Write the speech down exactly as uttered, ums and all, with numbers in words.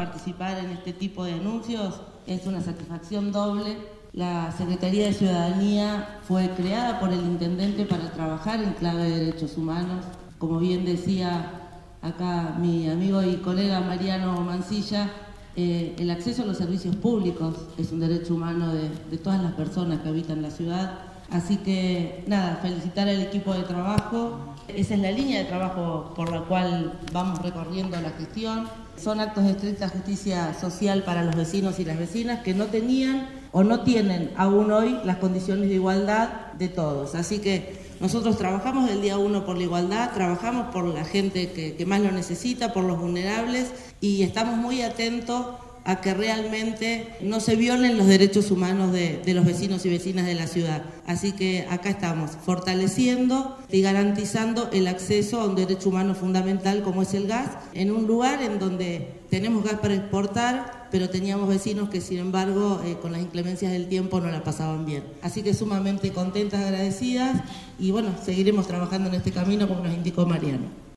Participar en este tipo de anuncios es una satisfacción doble. La Secretaría de Ciudadanía fue creada por el Intendente para trabajar en clave de derechos humanos. Como bien decía acá mi amigo y colega Mariano Mancilla, eh, el acceso a los servicios públicos es un derecho humano de, de todas las personas que habitan la ciudad. Así que, nada, felicitar al equipo de trabajo. Esa es la línea de trabajo por la cual vamos recorriendo la gestión. Son actos de estricta justicia social para los vecinos y las vecinas que no tenían o no tienen aún hoy las condiciones de igualdad de todos. Así que nosotros trabajamos el día uno por la igualdad, trabajamos por la gente que, que más lo necesita, por los vulnerables, y estamos muy atentos a que realmente no se violen los derechos humanos de, de los vecinos y vecinas de la ciudad. Así que acá estamos, fortaleciendo y garantizando el acceso a un derecho humano fundamental como es el gas, en un lugar en donde tenemos gas para exportar, pero teníamos vecinos que, sin embargo, eh, con las inclemencias del tiempo no la pasaban bien. Así que sumamente contentas, agradecidas, y bueno, seguiremos trabajando en este camino como nos indicó Mariano.